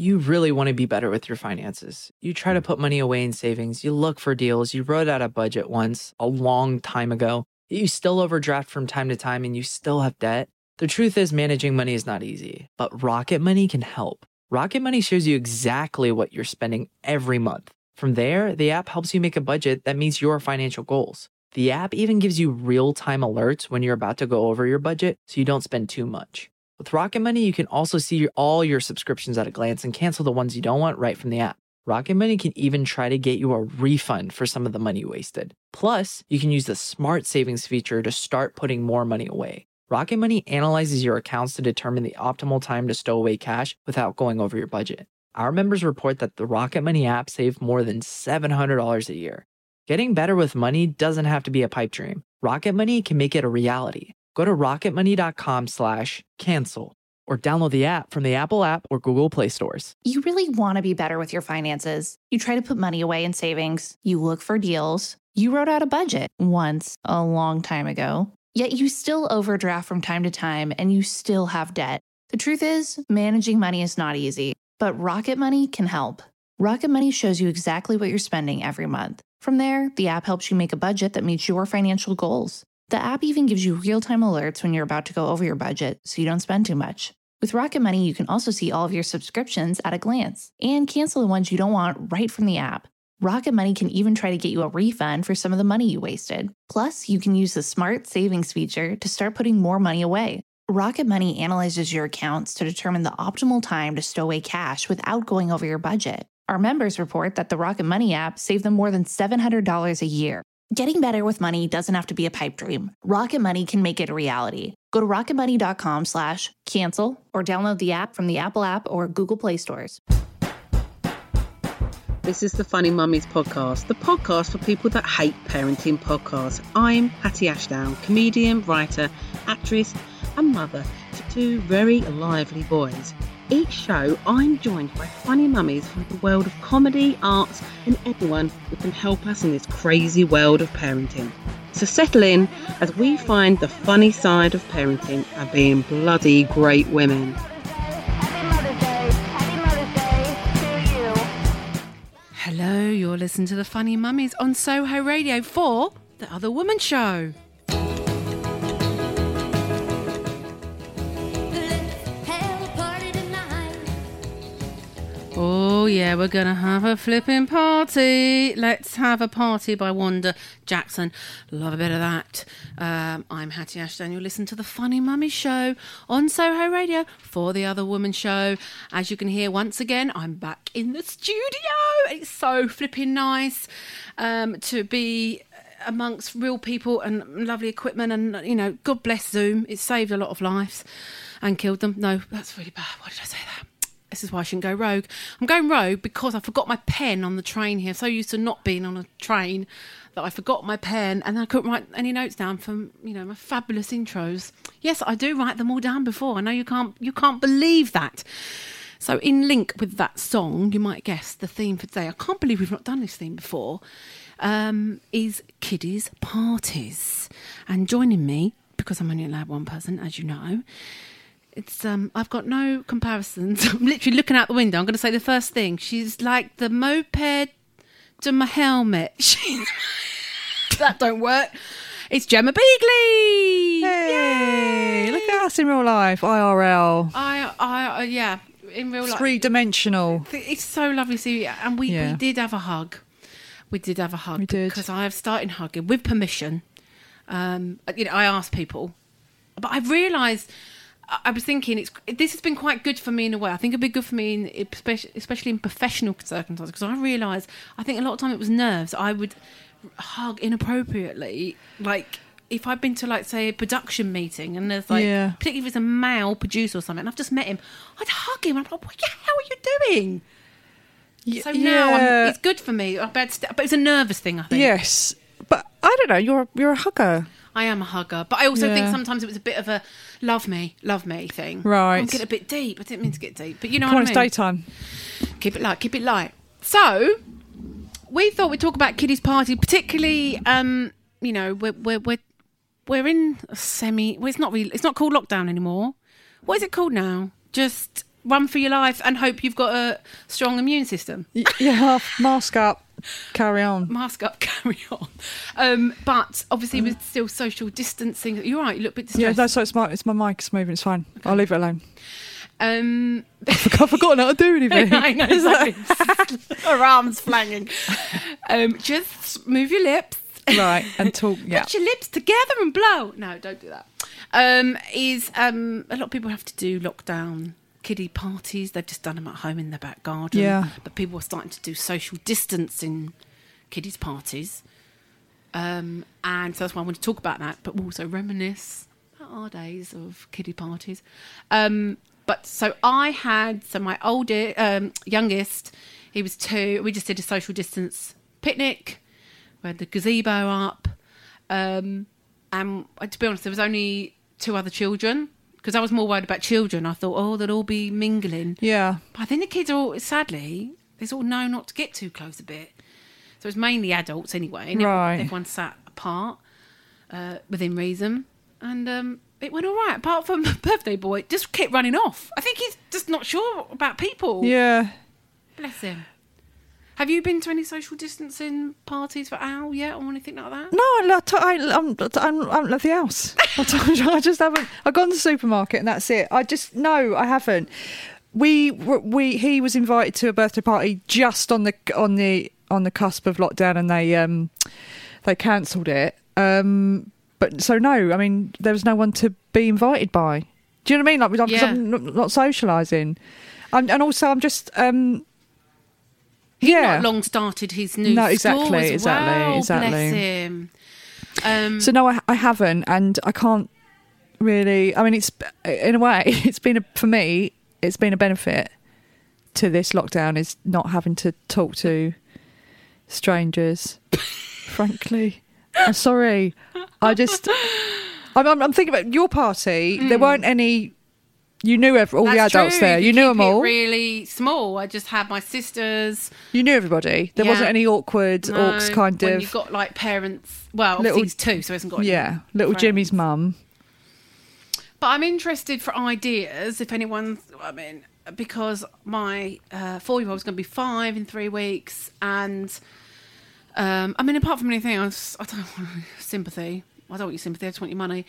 You really want to be better with your finances. You try to put money away in savings. You look for deals. You wrote out a budget once a long time ago. You still overdraft from time to time and you still have debt. The truth is managing money is not easy, but Rocket Money can help. Rocket Money shows you exactly what you're spending every month. From there, the app helps you make a budget that meets your financial goals. The app even gives you real-time alerts when you're about to go over your budget so you don't spend too much. With Rocket Money, you can also see all your subscriptions at a glance and cancel the ones you don't want right from the app. Rocket Money can even try to get you a refund for some of the money you wasted. Plus, you can use the Smart Savings feature to start putting more money away. Rocket Money analyzes your accounts to determine the optimal time to stow away cash without going over your budget. Our members report that the Rocket Money app saved more than $700 a year. Getting better with money doesn't have to be a pipe dream. Rocket Money can make it a reality. Go to rocketmoney.com/cancel or download the app from the Apple app or Google Play stores. You really want to be better with your finances. You try to put money away in savings. You look for deals. You wrote out a budget once a long time ago. Yet you still overdraft from time to time and you still have debt. The truth is, managing money is not easy, but Rocket Money can help. Rocket Money shows you exactly what you're spending every month. From there, the app helps you make a budget that meets your financial goals. The app even gives you real-time alerts when you're about to go over your budget so you don't spend too much. With Rocket Money, you can also see all of your subscriptions at a glance and cancel the ones you don't want right from the app. Rocket Money can even try to get you a refund for some of the money you wasted. Plus, you can use the Smart Savings feature to start putting more money away. Rocket Money analyzes your accounts to determine the optimal time to stow away cash without going over your budget. Our members report that the Rocket Money app saved them more than $700 a year. Getting better with money doesn't have to be a pipe dream. Rocket Money can make it a reality. Go to rocketmoney.com/cancel or download the app from the Apple app or Google Play stores. This is the Funny Mummies podcast, the podcast for people that hate parenting podcasts. I'm Hattie Ashdown, comedian, writer, actress and mother to two very lively boys. Each show, I'm joined by funny mummies from the world of comedy, arts and everyone who can help us in this crazy world of parenting. So settle in as we find the funny side of parenting and being bloody great women. Happy Mother's Day. Happy Mother's Day to you. Hello, you're listening to the Funny Mummies on Soho Radio for The Other Woman Show. Oh yeah, we're gonna have a flipping party. Let's have a party by Wanda Jackson. Love a bit of that. I'm Hattie Ashton. You'll listen to the Funny Mummy Show on Soho Radio for The Other Woman Show. As you can hear, once again, I'm back in the studio. It's so flipping nice to be amongst real people and lovely equipment, and you know, God bless Zoom. It's saved a lot of lives and killed them. No, that's really bad. Why did I say that? This is why I shouldn't go rogue. I'm going rogue because I forgot my pen on the train here. I'm so used to not being on a train that I forgot my pen and I couldn't write any notes down from, you know, my fabulous intros. Yes, I do write them all down before. I know you can't believe that. So in link with that song, you might guess the theme for today. I can't believe we've not done this theme before. Is kiddies parties. And joining me, because I'm only allowed one person, as you know, it's I've got no comparisons. I'm literally looking out the window. I'm going to say the first thing. She's like the moped to my helmet. That don't work. It's Gemma Beagley. Hey, look at us in real life, IRL. I yeah, in real life. Three-dimensional. It's so lovely to see you. And we did have a hug. We did have a hug. We did. Because I have started hugging with permission. You know, I asked people. But I've realised... I was thinking this has been quite good for me in a way. I think it'd be good for me, especially in professional circumstances, because I realised I think a lot of time it was nerves. I would hug inappropriately, like if I'd been to, like, say, a production meeting and there's like, particularly if it's a male producer or something, and I've just met him, I'd hug him. I'm like, what the hell are you doing? So now it's good for me. But it's a nervous thing, I think. Yes, but I don't know. You're a hugger. I am a hugger, but I also think sometimes it was a bit of a love me thing. Right. I'm getting a bit deep. I didn't mean to get deep, but you know Come what on, I mean. it's daytime. Keep it light. So we thought we'd talk about kiddies' party, particularly. You know, we're in a semi. Well, it's not called lockdown anymore. What is it called now? Just run for your life and hope you've got a strong immune system. Yeah, mask up, carry on. Mask up, carry on. But obviously with still social distancing, you're right, you look a bit distressed. Yeah, no, so it's my mic is moving, it's fine. Okay. I'll leave it alone. I've forgotten how to do anything. I know, exactly. Her arms flanging. Just move your lips. Right, and talk, yeah. Put your lips together and blow. No, don't do that. A lot of people have to do lockdown kiddie parties. They've just done them at home in their back garden. Yeah. But people are starting to do social distancing kiddies parties. And so that's why I want to talk about that, but also reminisce about our days of kiddie parties. But so my youngest, he was 2. We just did a social distance picnic. We had the gazebo up. And to be honest, there was only 2 other children because I was more worried about children. I thought, they'll all be mingling. Yeah. But I think the kids are all, sadly, they sort of know not to get too close a bit. So it's mainly adults anyway. And right. Everyone sat apart within reason. And it went all right, apart from the birthday boy. It just kept running off. I think he's just not sure about people. Yeah. Bless him. Have you been to any social distancing parties for Al yet or anything like that? No, I'm left the house. I told you, I just haven't. I've gone to the supermarket and that's it. I haven't. He was invited to a birthday party just on the cusp of lockdown, and they cancelled it. But so no, I mean there was no one to be invited by. Do you know what I mean? Like because I'm not socialising, and also I'm just. He's not long started his new school as well. Exactly. Bless him. So no, I haven't, and I can't really. I mean, it's in a way, for me, it's been a benefit to this lockdown is not having to talk to strangers. Frankly, I'm sorry. I'm thinking about your party. There weren't any. You knew all the adults there. You knew them all. Really small. I just had my sisters. You knew everybody. There wasn't any awkward orcs kind of. When you've got like parents. Well, obviously he's 2, so he hasn't got. Little friends. Jimmy's mum. But I'm interested for ideas. If anyone's, because my 4-year-old is going to be 5 in 3 weeks, and apart from anything else, I don't want sympathy. I don't want your sympathy. I just want your money.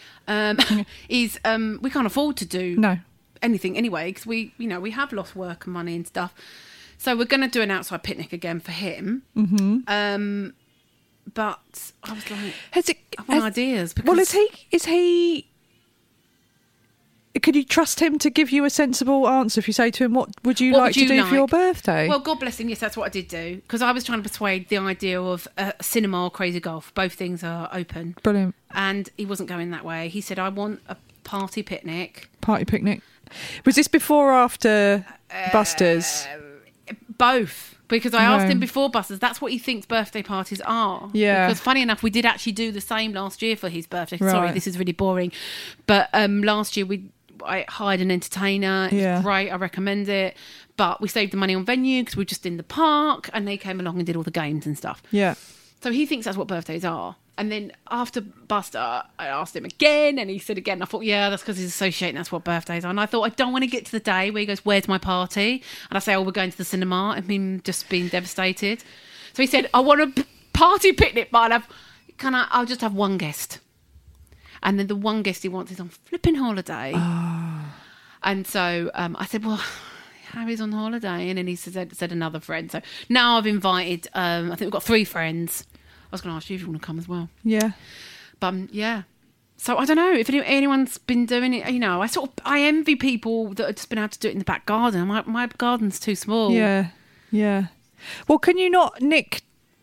We can't afford to do anything anyway because we have lost work and money and stuff. So we're going to do an outside picnic again for him. Mm-hmm. But I was like, I want ideas. Because, well, is he? Could you trust him to give you a sensible answer if you say to him, what would you like to do for your birthday? Well, God bless him. Yes, that's what I did do. Because I was trying to persuade the idea of cinema or crazy golf. Both things are open. Brilliant. And he wasn't going that way. He said, I want a party picnic. Party picnic. Was this before or after Busters? Both. Because I asked him before Busters, that's what he thinks birthday parties are. Yeah. Because funny enough, we did actually do the same last year for his birthday. Right. Sorry, this is really boring. But last year I hired an entertainer. It was great. I recommend it. But we saved the money on venue because we were just in the park and they came along and did all the games and stuff. Yeah. So he thinks that's what birthdays are. And then after Buster, I asked him again and he said again. I thought, that's because he's associating that's what birthdays are. And I thought, I don't want to get to the day where he goes, where's my party? And I say, we're going to the cinema. And him just being devastated. So he said, I want a party picnic, but I'll just have one guest. And then the one guest he wants is on flipping holiday. Oh. And so I said, well, Harry's on holiday. And then he said another friend. So now I've invited, I think we've got 3 friends. I was going to ask you if you want to come as well. Yeah. But So I don't know if anyone's been doing it. I envy people that have just been able to do it in the back garden. My garden's too small. Yeah. Well, can you not nick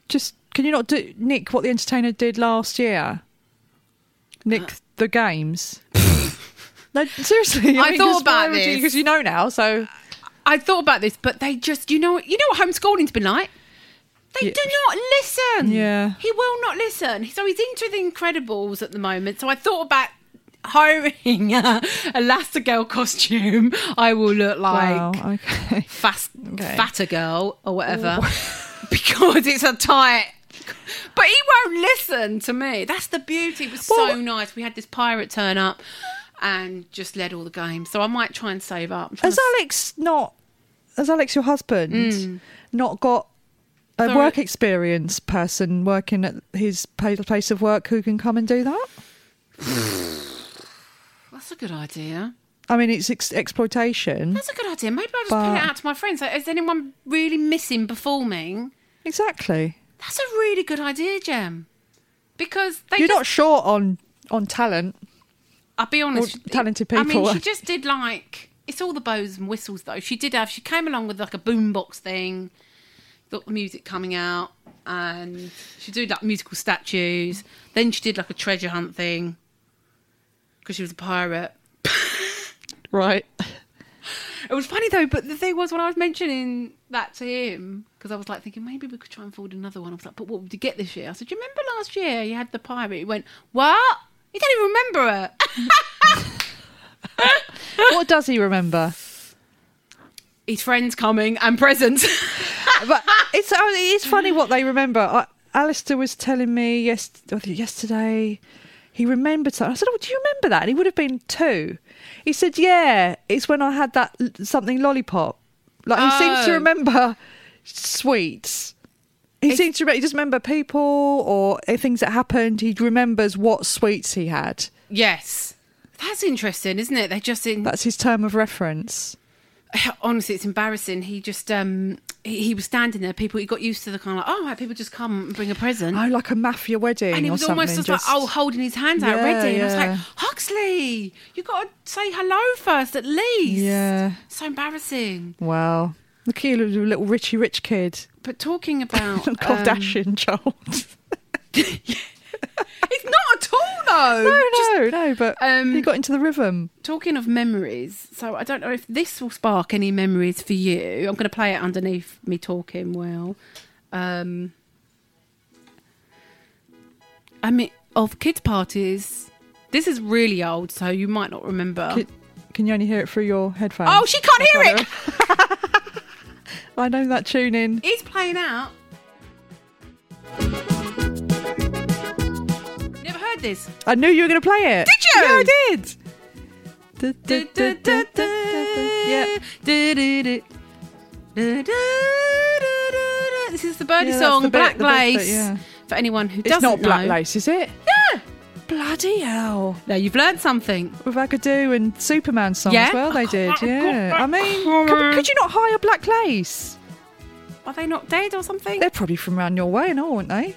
what the entertainer did last year? Nick the games. No, seriously. I thought about this because you know now. So I thought about this, but they just, you know what homeschooling's been like. They do not listen. Yeah, he will not listen. So he's into the Incredibles at the moment. So I thought about hiring a Elastigirl costume. I will look like fatter girl or whatever because it's a tight. But he won't listen to me. That's the beauty. It was so nice. We had this pirate turn up and just led all the games. So I might try and save up. Has Alex, your husband, not got a work experience person working at his place of work who can come and do that? That's a good idea. I mean, it's exploitation. That's a good idea. Maybe I'll just put it out to my friends. Like, is anyone really missing performing? Exactly. That's a really good idea, Jem. Because you're not short on talent. I'll be honest. Or talented people. I mean, she just did it's all the bows and whistles though. She came along with like a boombox thing, got the music coming out, and she did like musical statues. Then she did like a treasure hunt thing because she was a pirate. Right. It was funny though, but the thing was when I was mentioning that to him, because I was like thinking maybe we could try and afford another one. I was like, but what would you get this year? I said, do you remember last year you had the pirate? He went, what? You don't even remember it. What does he remember? His friends coming and presents. But it's funny what they remember. Alistair was telling me yesterday he remembered something. I said, oh, do you remember that? And he would have been 2. He said, yeah, it's when I had that something lollipop. Like, he seems to remember sweets. He doesn't remember people or things that happened. He remembers what sweets he had. Yes. That's interesting, isn't it? That's his term of reference. Honestly, it's embarrassing. He just he was standing there. He got used to the kind of right, people just come and bring a present. Oh, like a mafia wedding, and he was almost just holding his hands out ready. And I was like, Huxley, you got to say hello first at least. Yeah, so embarrassing. Wow, look at you, little Richie Rich kid. But talking about Kardashian child. It's not at all though. No, but he got into the rhythm. Talking of memories, so I don't know if this will spark any memories for you. I'm going to play it underneath me talking. Well, I mean, of kids' parties. This is really old, so you might not remember. Can you only hear it through your headphones? Oh, she can't hear it. I know that tune in. It's playing out. This. I knew you were going to play it. Did you? Yeah, I did. This is the Birdie song, Black Lace. For anyone who doesn't know. It's not Black Lace, is it? Yeah. Bloody hell. Now you've learned something. With Agadoo and Superman songs as well, they did, yeah. I mean, could you not hire Black Lace? Are they not dead or something? They're probably from around your way, aren't they?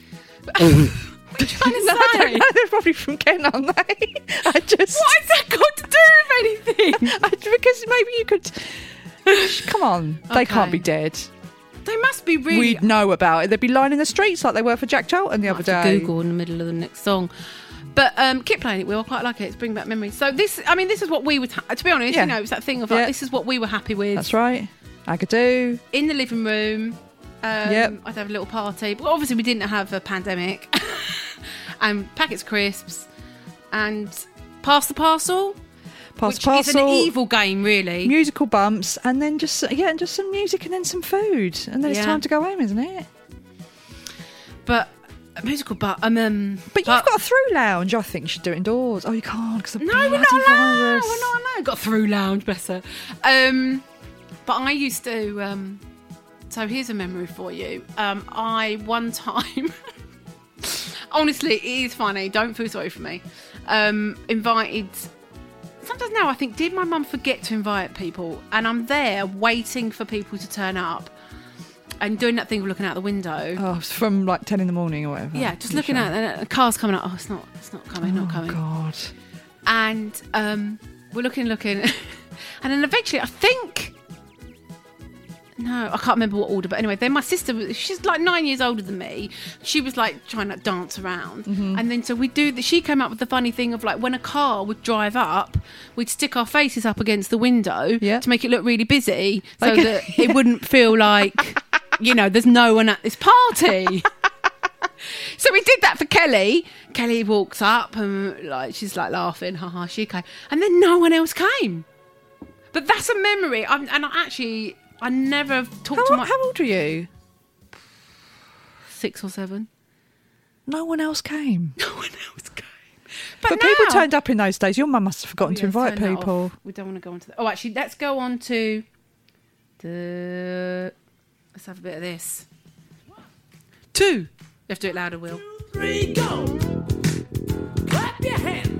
What are you trying to say? I don't know. They're probably from Kent, aren't they? What has that got to do with anything? Because maybe you could... Come on. Okay. They can't be dead. They must be really... We'd know about it. They'd be lining the streets like they were for Jack Charlton the other day. Google in the middle of the next song. But keep playing it, Will. I quite like it. It's bringing back memories. So this is what we would... to be honest, it's that thing of this is what we were happy with. That's right. Agadoo. In the living room. I'd have a little party. But obviously we didn't have a pandemic. And packets of crisps. And Pass the Parcel. Which is an evil game, really. Musical bumps. And then just some music and then some food. And then it's time to go home, isn't it? But... But you've got a through lounge. I think you should do it indoors. Oh, you can't because we're not allowed. We're not allowed. Got a through lounge, bless her. But I used to. So here's a memory for you. I one time, honestly, it is funny. Don't feel sorry for me. Invited. Sometimes now I think, did my mum forget to invite people? And I'm there waiting for people to turn up. And doing that thing of looking out the window. Oh, from like 10 in the morning or whatever. Yeah, just looking at it. The car's coming up. Oh, it's not coming, not coming. Oh, God. And we're looking. And then eventually, I think... No, I can't remember what order. But anyway, then my sister, she's like 9 years older than me. She was like trying to dance around. Mm-hmm. And then so she came up with the funny thing of like when a car would drive up, we'd stick our faces up against the window to make it look really busy so that it wouldn't feel like... there's no one at this party. So we did that for Kelly. Kelly walks up and she's like laughing, haha, she came. And then no one else came. But that's a memory. I never talked to my... How old are you? 6 or 7. No one else came. No one else came. But people now- turned up in those days. Your mum must have forgotten to Yeah, invite turn that people. off. We don't want to go on to that. Oh, actually, let's go on to the... Let's have a bit of this. 2. You have to do it louder, Will. 3, go. Clap your hands.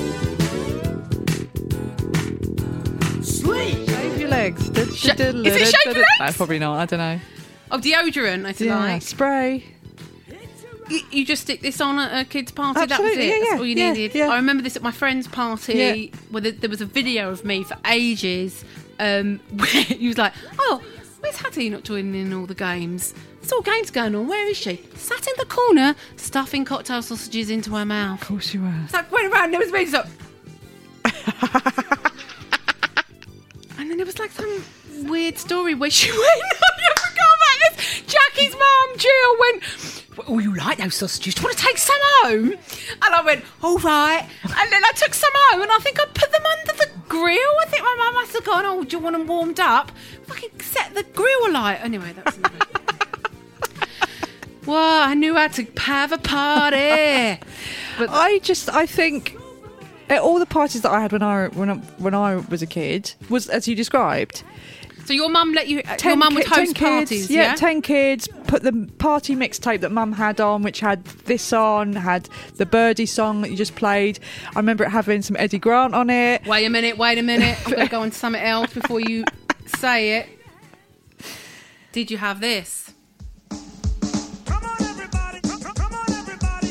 Sleep. Shave your legs. Is it shave your No, probably not. I don't know. Oh, deodorant, I said, Yeah, like. spray. You just stick this on at a kid's party. Absolutely, That was it. yeah, That's all you yeah, needed. yeah. I remember this at my friend's party Yeah. where there was a video of me for ages where he was like, "Oh, where's Hattie not joining in all the games? There's all games going on. Where is she? Sat in the corner, stuffing cocktail sausages into her mouth." Of course you were. It's like went around. There was me. So, and then there was like some weird story where she went. I forgot about this. Jackie's mum, Jill, went, "Oh, you like those sausages? Do you want to take some home?" And I went, "All right." And then I took some home, and I think I put them under the grill. I think my mum must have gone, "Oh, do you want them warmed up?" Fucking set the grill alight. Anyway, that's another. Well, I knew how to have a party. But I think at all the parties that I had when I was a kid was as you described. so your mum let you? Your mum would host 10 kids, parties, yeah? 10 kids. Put the party mixtape that Mum had on, which had this on, had the Birdie song that you just played. I remember it having some Eddie Grant on it. Wait a minute. I'm going to go on to something else before you say it. Did you have this? Come on, everybody. Come on, everybody.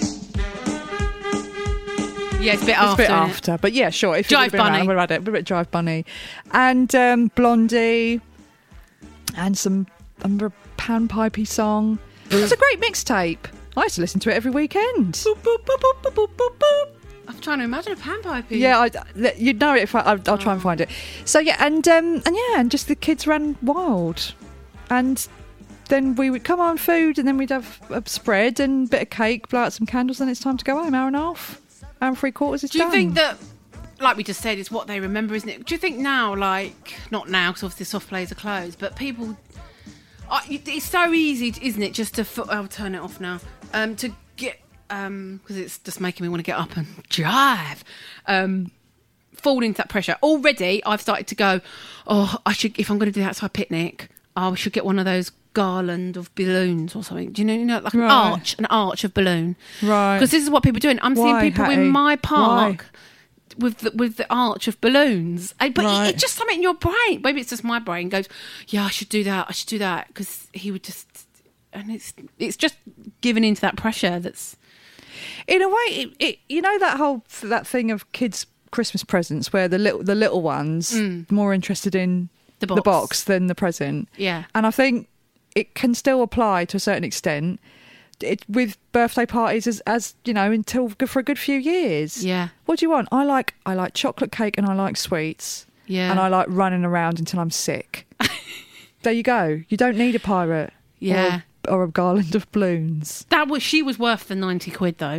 Yeah, it's a bit It's after. a bit isn't it? after, but yeah, sure. If Jive you'd been around, Bunny. I would have had it. A bit Jive Bunny, and Blondie, and some panpipey song. It was a great mixtape. I used to listen to it every weekend. Boop, boop, boop, boop, boop, boop, boop, boop. I'm trying to imagine a panpiping. Yeah, you'd know it if I'll try and find it. So yeah, and just the kids ran wild, and then we would come on food, and then we'd have a spread and a bit of cake, blow out some candles, and it's time to go home. Hour and a half, hour and 3/4 is Do you done. think that, like we just said, it's what they remember, isn't it? Do you think now, like, not now, because obviously soft plays are closed, but people, it's so easy, isn't it, just to, I'll turn it off now, to get, because it's just making me want to get up and jive, fall into that pressure. Already, I've started to go, oh, I should, if I'm going to do that outside picnic, I should get one of those garland of balloons or something. Do you know, like Right. an arch of balloon. Right. Because this is what people are doing. I'm Why, seeing people Hattie? in my park Why? with the arch of balloons. But Right. it's just something in your brain. Maybe it's just my brain goes, yeah, I should do that. Because he would just, and it's just giving into that pressure. That's In a way, it you know that thing of kids' Christmas presents where the little ones more interested in The the box. box than the present. Yeah. And I think it can still apply to a certain extent with birthday parties as you know until for a good few years. Yeah. What do you want? I like chocolate cake and I like sweets. Yeah. And I like running around until I'm sick. There you go. You don't need a pirate. Yeah. Or a garland of balloons. she was worth the 90 quid though.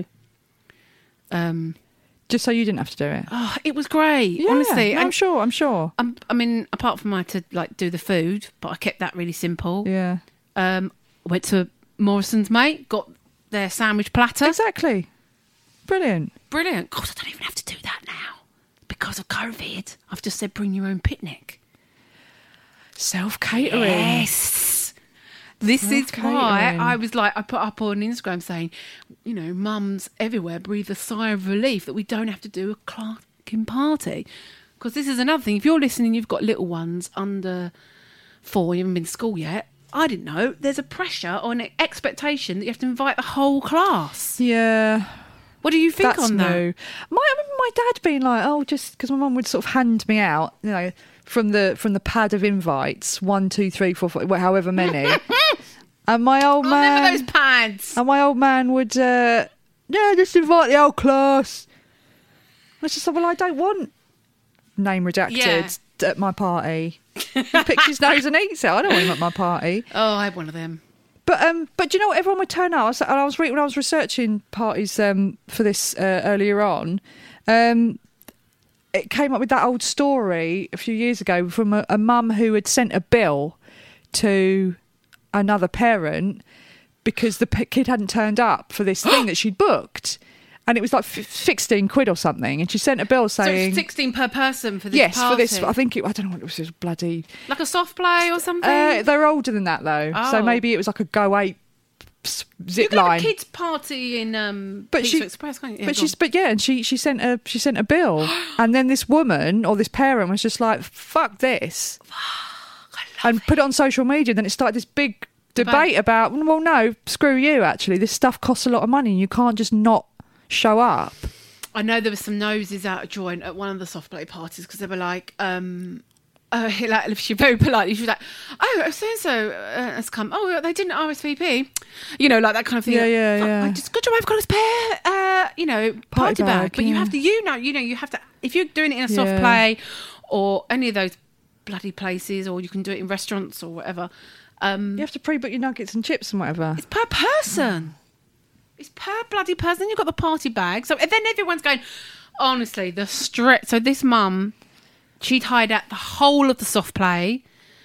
Just so you didn't have to do it. Oh, it was great. Yeah, honestly. no, I'm sure. I mean, apart from I had to like do the food, but I kept that really simple. Yeah. Went to Morrison's, mate, got their sandwich platter. Exactly. Brilliant. Brilliant. God, I don't even have to do that now because of COVID. I've just said bring your own picnic. Self-catering. Yes. This is why Self-catering. I was like, I put up on Instagram saying, you know, mums everywhere breathe a sigh of relief that we don't have to do a clacking party. Because this is another thing. If you're listening, you've got little ones under 4, you haven't been to school yet. I didn't know. There's a pressure or an expectation that you have to invite the whole class. Yeah. What do you think That's on that? new. I remember my dad being like, "Oh, just because my mum would sort of hand me out, you know, from the pad of invites, 1, 2, 3, 4, 5, however many." And my old I man, remember those pads. and my old man would, just invite the whole class. I just said, "Well, I don't want name redacted at my party." He picks his nose and eats it. I don't want him at my party. Oh, I had one of them. But do you know what? Everyone would turn up. When I was researching parties for this earlier on, it came up with that old story a few years ago from a mum who had sent a bill to another parent because the kid hadn't turned up for this thing that she'd booked. and it was like 16 quid or something. And she sent a bill So saying, it's 16 per person for this yes, party. for this. I think I don't know what it was. It was bloody. Like a soft play or something? They're older than that though, so Oh. maybe it was like a Go 8 you zip can have line. a kids' party in But Pizza she- Express, can't you? But go on. and she sent a bill, and then this woman or this parent was just like, "Fuck this," and put it on social media. Then it started this big debate about, well, no, screw you. Actually, this stuff costs a lot of money, and you can't just not show up. I know there was some noses out of joint at one of the soft play parties because they were like, like she very politely, she was like, "Oh, so and so has come. Oh, they didn't RSVP, you know, like that kind of thing." Yeah. Just good job, I've got a spare, party bag. But you yeah. have to, you have to. If you're doing it in a soft Yeah. play or any of those bloody places, or you can do it in restaurants or whatever. You have to pre-book your nuggets and chips and whatever. It's per person. It's per bloody person. Then you've got the party bag. So and then everyone's going, honestly, the stress. So this mum, she'd hired out the whole of the soft play.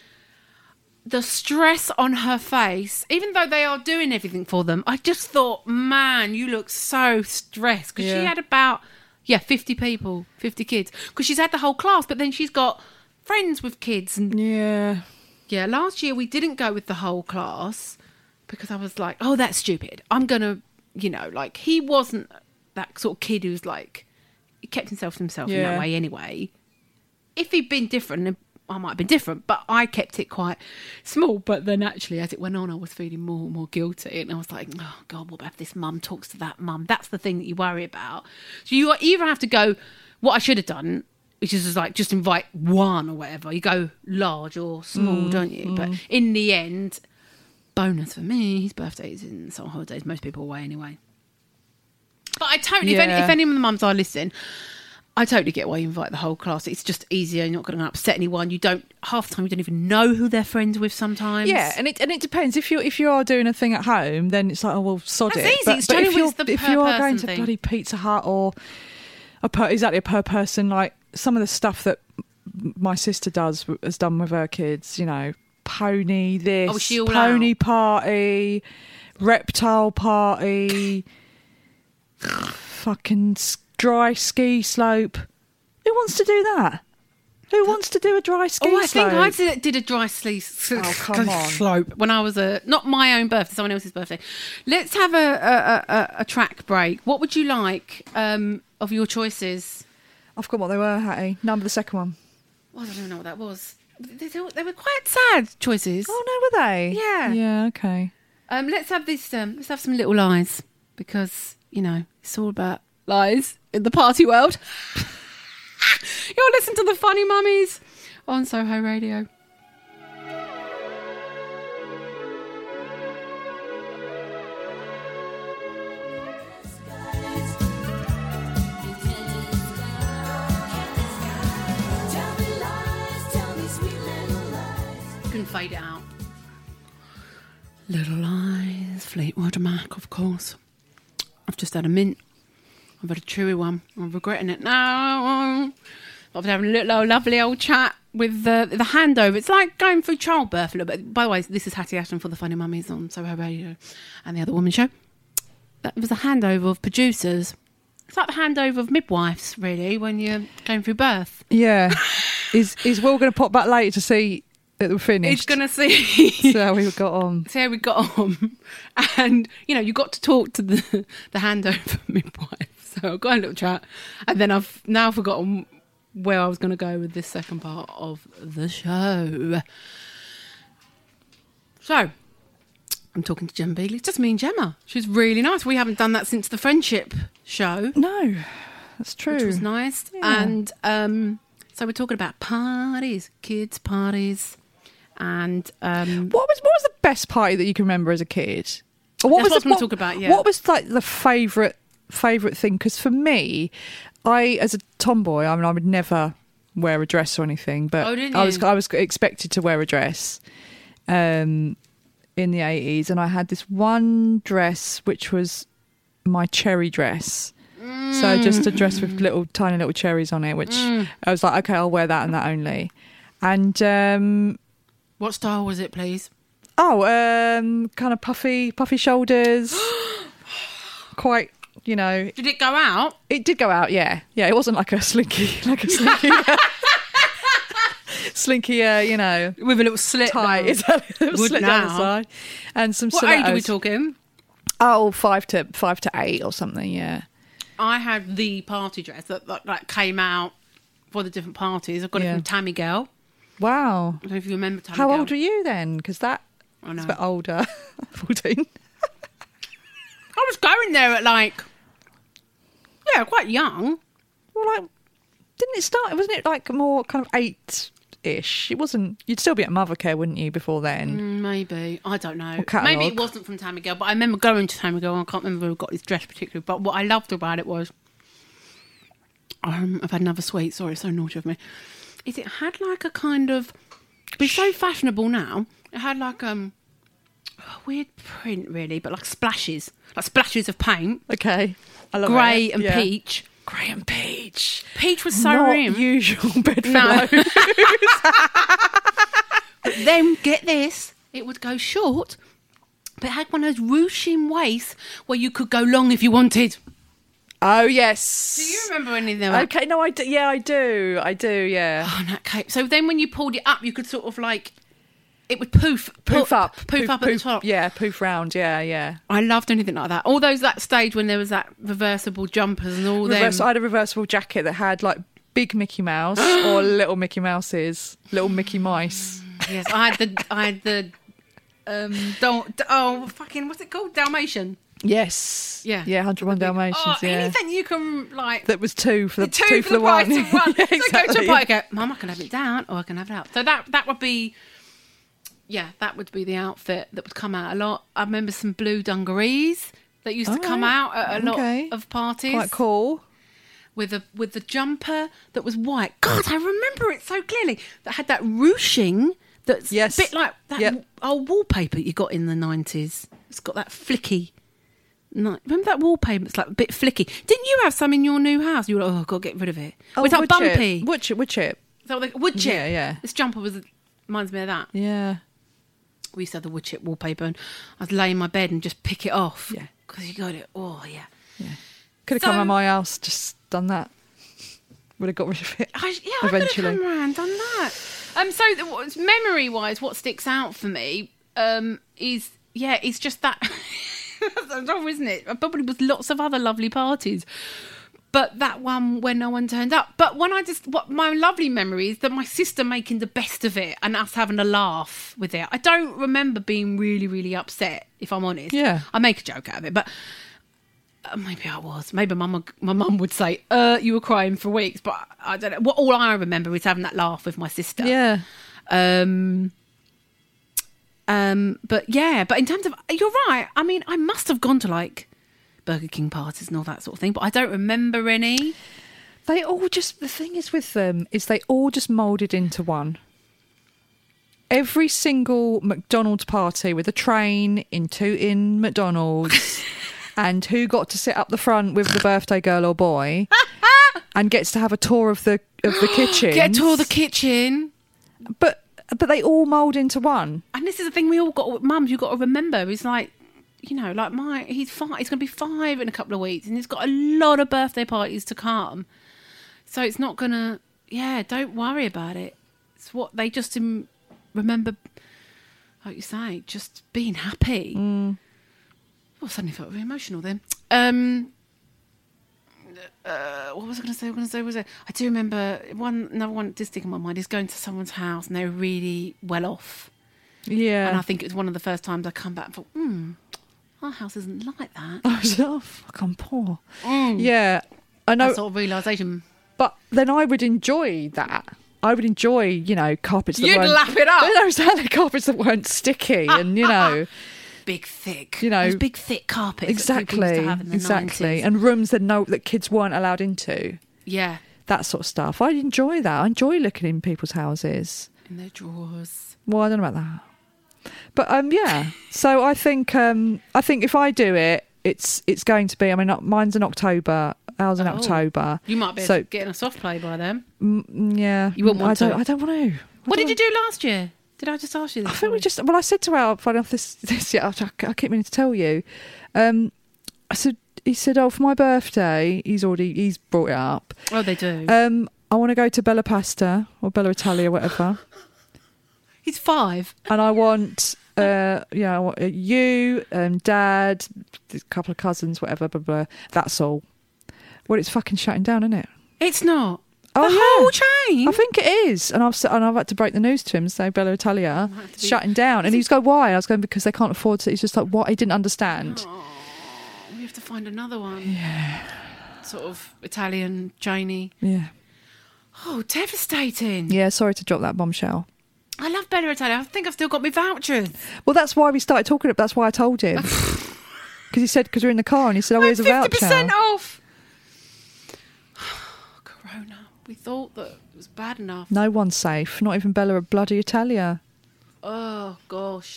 The stress on her face, even though they are doing everything for them, I just thought, man, you look so stressed. Because she Yeah. had about, 50 people, 50 kids. Because she's had the whole class, but then she's got friends with kids. And Yeah. last year we didn't go with the whole class because I was like, oh, that's stupid. I'm going to, like, he wasn't that sort of kid who's like, he kept himself to himself in that Yeah. way anyway. If he'd been different, I might have been different, but I kept it quite small. But then actually, as it went on, I was feeling more and more guilty. And I was like, oh, God, what if this mum talks to that mum? That's the thing that you worry about. So you either have to go, what I should have done, which is like just invite one or whatever. You go large or small, don't you? But in the end, bonus for me, his birthday is in summer holidays. Most people are away anyway. But I totally, Yeah. if any of the mums are listening, I totally get why you invite the whole class. It's just easier. You're not going to upset anyone. Half the time you don't even know who they're friends with sometimes. Yeah, and it depends. If you are doing a thing at home, then it's like, oh well, sod That's it. easy. It's But generally the if per you are going person to thing. bloody Pizza Hut or exactly a per person, like some of the stuff that my sister has done with her kids, pony this, Oh, was she all pony out? party, reptile party, fucking dry ski slope. Who wants to do that? Who wants to do a dry ski Oh, I slope? think I did a dry come on. slope when I was not my own birthday, someone else's birthday. Let's have a track break. What would you like of your choices? I've got what they were, Hattie. Number the second one. Oh, I don't even know what that was. They were quite sad choices. Oh no, were they? Yeah. Yeah. Okay. Let's have this. Let's have some little lies because it's all about lies in the party world. You're listening to the Funny Mummies on Soho Radio. You can fade it out. Little Lies, Fleetwood Mac, of course. I've just had a mint. I've had a chewy one. I'm regretting it now. I've been having a little lovely old chat with the handover. It's like going through childbirth a little bit. By the way, this is Hattie Ashton for the Funny Mummies on Soho Radio and the Other Woman Show. That was a handover of producers. It's like the handover of midwives, really, when you're going through birth. Yeah. Is Will going to pop back later to see that we're finished? It's going to see... So how we got on. See how we got on. And, you got to talk to the handover midwife. So I've got a little chat. And then I've now forgotten where I was going to go with this second part of the show. So, I'm talking to Gemma Begley. It's just me and Gemma. She's really nice. We haven't done that since the friendship show. No, that's true. Which was nice. Yeah. And so we're talking about parties, kids' parties. And What was the best party that you can remember as a kid? Or That's what I was gonna talk about, yeah. What was like the favourite thing? Because for me, as a tomboy, I would never wear a dress or anything. But Oh, didn't I you? was expected to wear a dress in the 80s, and I had this one dress which was my cherry dress. So just a dress with tiny little cherries on it, which I was like, okay, I'll wear that and that only. And what style was it, please? kind of puffy shoulders, quite you know. Did it go out? It did go out, yeah. Yeah, it wasn't like a slinky, slinky, you know, With a little slit. tie. down. It's a little Would slit down the now. side. And some What age are we stilettos. talking? Oh, 5 to 8 or something, yeah. I had the party dress that came out for the different parties. I got it Yeah. from Tammy Girl. Wow. I don't know if you remember Tammy How Girl. old were you then? Because that I know. is a bit older. 14. I was going there at yeah, quite young. Well, like, didn't it start? Wasn't it like more kind of 8-ish? It wasn't. You'd still be at Mothercare, wouldn't you? Before then, Maybe. I don't know. Or catalogue. Maybe it wasn't from Tammy Girl, but I remember going to Tammy Girl and I can't remember who got this dress particularly. But what I loved about it was, I've had another sweet, sorry, it's so naughty of me, is it had like a kind of, it's so fashionable now, it had like a weird print really, but like splashes of paint, okay. I love grey it. and Yeah. peach. Grey and peach. Peach was so Not in. usual Bedford No. Road. But then, get this, it would go short, but it had one of those ruching waists where you could go long if you wanted. Oh yes. Do you remember any of that? Okay, no, I do. Yeah, I do. I do. Yeah. Oh, that cape. So then when you pulled it up, you could sort of like, it would poof up. Poof up at the top. Yeah, poof round. Yeah, yeah. I loved anything like that. All that stage when there was that reversible jumpers and all I them. had a reversible jacket that had like big Mickey Mouse or little Mickey Mouses, little Mickey Mice. Yes, I had the fucking, what's it called? Dalmatian. Yes. Yeah. Yeah, 101 Dalmatians. Oh, yeah. anything you can like. That was two for the Two for the price one. of one. Yeah, So go to a exactly. party, go, Mum, I can have it down or I can have it out. So that would be, yeah, that would be the outfit that would come out a lot. I remember some blue dungarees that used to come Alright. out at a Okay. lot of parties. Quite cool. With the jumper that was white. God, I remember it so clearly. That had that ruching that's Yes. a bit like that Yep. old wallpaper you got in the 90s. It's got that flicky. No, remember that wallpaper? It's like a bit flicky. Didn't you have some in your new house? You were like, oh, I've got to get rid of it. Oh, Was that wood bumpy? chip. Wood chip. So like wood chip. Yeah, yeah. This jumper reminds me of that. Yeah. We used to have the wood chip wallpaper, and I'd lay in my bed and just pick it off. Yeah. Because you got it. Oh yeah. Could have So- come at my house, just done that. Would have got rid of it. I Eventually. could have come around done that. So memory wise, what sticks out for me is just that. That's wrong, isn't it? Probably was lots of other lovely parties, but that one when no one turned up. But when what my lovely memory is that my sister making the best of it and us having a laugh with it. I don't remember being really, really upset, if I'm honest. Yeah. I make a joke out of it, but. Maybe I was. Maybe my mum would say, you were crying for weeks, but I don't know. All I remember is having that laugh with my sister. Yeah. But in terms of, you're right. I mean, I must have gone to like Burger King parties and all that sort of thing, but I don't remember any. They all just, the thing is with them, is they all just moulded into one. Every single McDonald's party with a train in McDonald's and who got to sit up the front with the birthday girl or boy and gets to have a tour of the kitchen. Get a tour of the kitchen. But they all mould into one. And this is the thing we all got, mums, you've got to remember, is like, you know, like he's 5, he's going to be 5 in a couple of weeks and he's got a lot of birthday parties to come. So it's not going to, don't worry about it. It's what they just remember, like you say, just being happy. Well, suddenly felt very emotional then. What was I going to say? I do remember another one that did stick in my mind is going to someone's house and they were really well off. Yeah. And I think it was one of the first times I come back and thought, our house isn't like that. I was like, oh, fuck, I'm poor. Yeah. I know. That sort of realisation. But then I would enjoy that. I would enjoy, you know, carpets that You'd weren't... lap it up. No, exactly, carpets that weren't sticky and, you know... Big, thick. You know, those big, thick carpets that people used to have in the 90s. And rooms that kids weren't allowed into. Yeah. That sort of stuff. I enjoy that. I enjoy looking in people's houses. In their drawers. Well, I don't know about that. But, yeah. So I think if I do it, it's going to be... I mean, mine's in October... Ours in October. You might be getting a soft play by then. Yeah. You wouldn't want to. I don't want to. What did you do last year? Did I just ask you this? I think I said to her, funny enough, this yeah, I keep meaning to tell you. I said, he said, "Oh, for my birthday," he's brought it up. Oh, they do. I want to go to Bella Pasta or Bella Italia, whatever. He's 5. And I want, I want you, Dad, a couple of cousins, whatever, blah, blah. That's all. Well, it's fucking shutting down, isn't it? It's not. Oh, the yeah. whole chain? I think it is. And I've had to break the news to him and say Bella Italia is shutting down. And he's going, why? I was going, because they can't afford to. He's just like, what? He didn't understand. Oh, we have to find another one. Yeah. Sort of Italian chainy. Yeah. Oh, devastating. Yeah, sorry to drop that bombshell. I love Bella Italia. I think I've still got my vouchers. Well, that's why we started talking. That's why I told him. Because he said, because we're in the car, and he said, oh, here's a voucher. 50% off. Corona. We thought that it was bad enough. No one's safe. Not even Bella bloody Italia. Oh, gosh.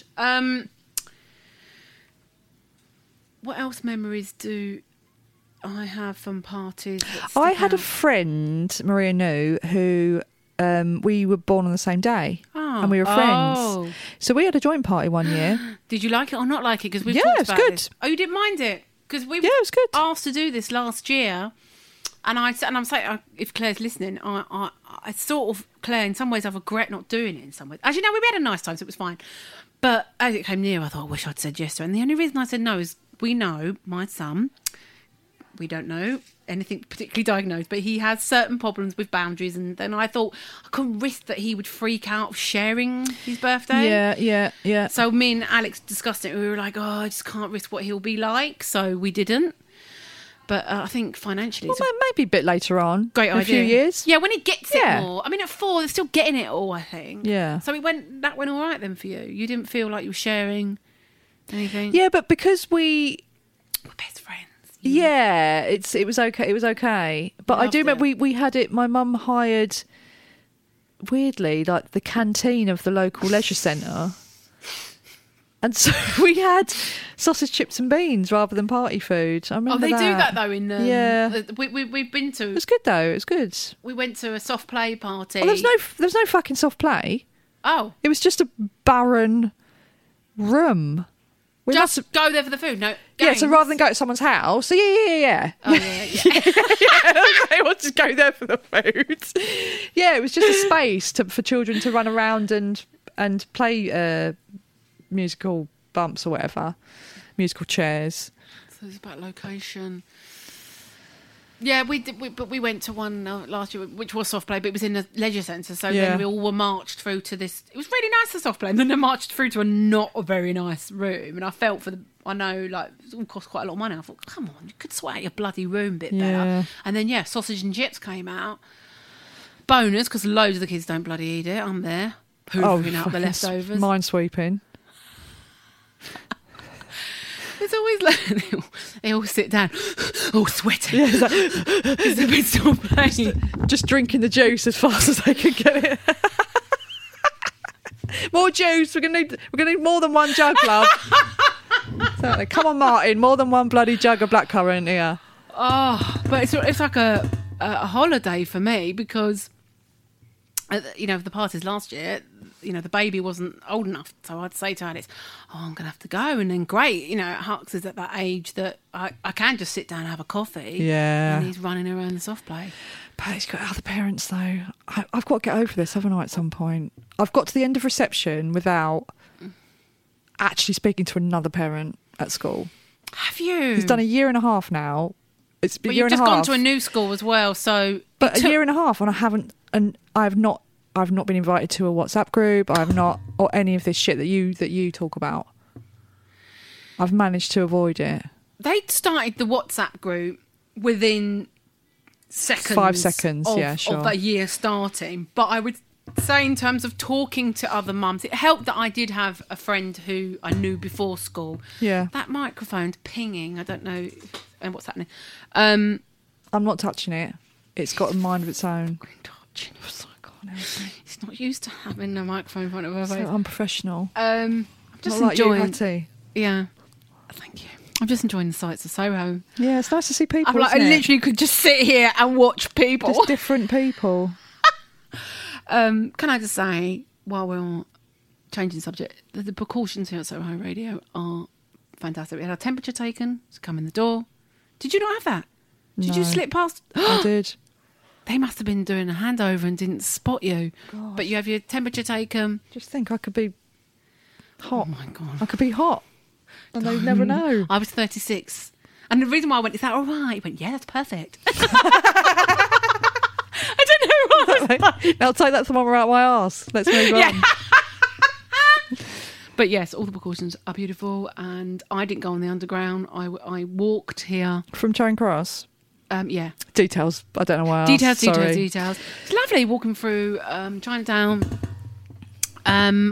What else memories do I have from parties? I had a friend, Maria New, who we were born on the same day. And we were friends. So we had a joint party one year. Did you like it or not like it? Because we've Yeah, talked it's about good. this. Oh, you didn't mind it? Because we Yeah, it was good. asked to do this last year. And I'm saying, if Claire's listening, I sort of, Claire, in some ways, I regret not doing it in some ways. As you know, we had a nice time, so it was fine. But as it came near, I thought, I wish I'd said yes to it. And the only reason I said no is we know my son, we don't know anything particularly diagnosed, but he has certain problems with boundaries. And then I thought I couldn't risk that he would freak out of sharing his birthday. Yeah. So me and Alex discussed it. We were like, I just can't risk what he'll be like. So we didn't. But I think financially, Well, maybe a bit later on. great in idea. a few years. Yeah, when he gets Yeah. it more. I mean, at 4, they're still getting it all, I think. Yeah. So that went all right then for you. You didn't feel like you were sharing anything. Yeah, but because we... We're best friends. Yeah, it was okay. It was okay. But I Loved do remember it. we had it. My mum hired, weirdly, like the canteen of the local leisure centre, and so we had sausage, chips, and beans rather than party food. I remember Oh, they do that though. In Yeah. we've been It to. was good though. It was good. We went to a soft play party. Oh, there was no fucking soft play. Oh, It was just a barren room. We just must- go there for the food. No. yeah. So games. rather than go to someone's house, so yeah. Oh yeah. I want to go there for the food. Yeah, it was just a space for children to run around and play musical bumps or whatever, musical chairs. So it's about location. Yeah, we did, but we went to one last year, which was soft play, but it was in the leisure centre. So Yeah. then we all were marched through to this. It was really nice, the soft play, and then they marched through to a not a very nice room. And I felt I know, like, it all cost quite a lot of money. I thought, come on, you could sort out your bloody room a bit Yeah. better. And then sausage and chips came out. Bonus, because loads of the kids don't bloody eat it. I'm there, hoovering out the fucking leftovers. Minesweeping. It's always like they all sit down, all sweating. Yeah, it's a bit still playing. Just drinking the juice as fast as they can get it. More juice. We're gonna need more than one jug, love. Exactly. Come on, Martin. More than one bloody jug of blackcurrant here. Oh, but it's like a holiday for me because the parties last year. The baby wasn't old enough, so I'd say to Alice, I'm going to have to go. And then great, Hux is at that age that I can just sit down and have a coffee. Yeah. And he's running around the soft play. But he's got other parents, though. I've got to get over this, haven't I, at some point? I've got to the end of reception without actually speaking to another parent at school. Have you? He's done a year and a half now. It's been But a year you've and a just half. gone to a new school as well, so... But a year and a half, and I've not been invited to a WhatsApp group. I've not, or any of this shit that you talk about. I've managed to avoid it. They started the WhatsApp group within seconds. 5 seconds, of, yeah, sure. of that year starting. But I would say in terms of talking to other mums, it helped that I did have a friend who I knew before school. Yeah. That microphone's pinging. I don't know what's happening. I'm not touching it. It's got a mind of its own. It's not used to having a microphone in front of her So face. unprofessional. I'm just Not like enjoying. you, Hattie. Yeah, thank you. I'm just enjoying the sights of Soho. Yeah, it's nice to see people. I'm like, I isn't it? literally could just sit here and watch people. Just different people. Can I just say, while we're changing subject, the precautions here at Soho Radio are fantastic. We had our temperature taken to come in the door. Did you not have that? Did you No. slip past? I did. They must have been doing a handover and didn't spot you. God. But you have your temperature taken. Just think I could be hot. Oh my God. I could be hot. And they'd never know. I was 36. And the reason why I went, is that all right? He went, yeah, that's perfect. I don't know what I was like. I'll take that thermometer out my arse. Let's move on. Yeah. But yes, all the precautions are beautiful. And I didn't go on the underground. I walked here. From Charing Cross. Yeah. Details. I don't know why I Details. asked. Sorry. It's lovely walking through Chinatown. I